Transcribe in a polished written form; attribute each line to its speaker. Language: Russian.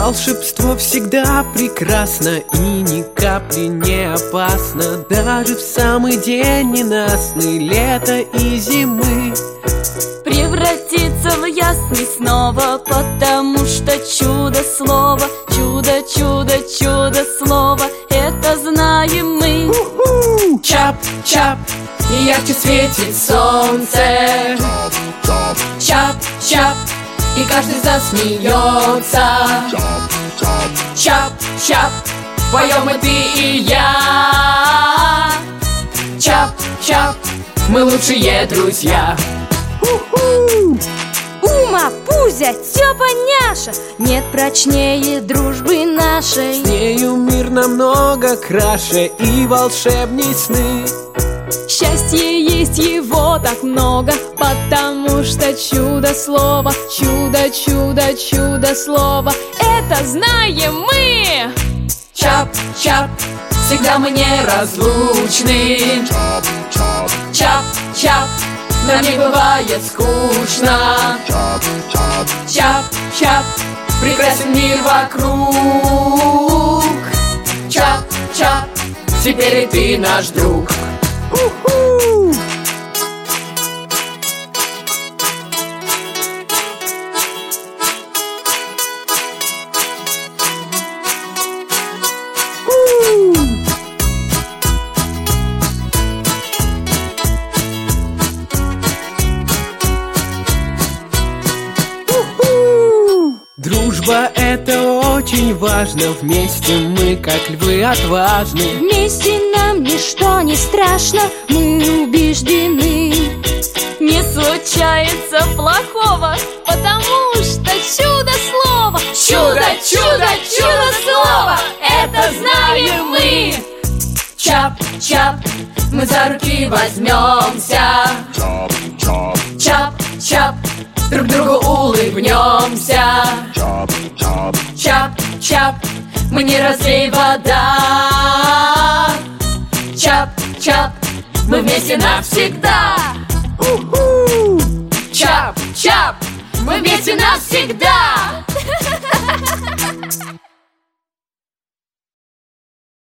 Speaker 1: Волшебство всегда прекрасно и ни капли не опасно, даже в самый день ненастный лета и зимы.
Speaker 2: Превратиться в ясный снова, потому что чудо-слово, чудо-чудо, чудо-слово, это знаем мы.
Speaker 1: Чап-чап, и ярче светит солнце. Чап-чап, и каждый засмеется. Чап-чап, поем и ты, и я. Чап-чап, мы лучшие друзья.
Speaker 2: Ума, Пузя, Тёпа, Няша, нет прочнее дружбы нашей.
Speaker 1: С нею мир намного краше и волшебней сны.
Speaker 2: Счастье есть его так много, потому что чудо-слово, чудо-чудо, чудо-слово, это знаем мы.
Speaker 1: Чап-чап, всегда мы неразлучны. Чап-чап, нам не бывает скучно. Чап-чап, прекрасен мир вокруг. Чап-чап, теперь и ты наш друг. Дружба — это очень важно. Вместе мы, как львы, отважны.
Speaker 2: Вместе нам ничто не страшно, мы убеждены. Не случается плохого, потому что чудо-слово, чудо, чудо, чудо-слово, это знаем мы.
Speaker 1: Чап-чап, мы за руки возьмемся. Чап-чап, друг другу улыбнемся. Чап-чап, мы не разлей вода. Чап-чап, мы вместе навсегда. Чап-чап, мы вместе навсегда.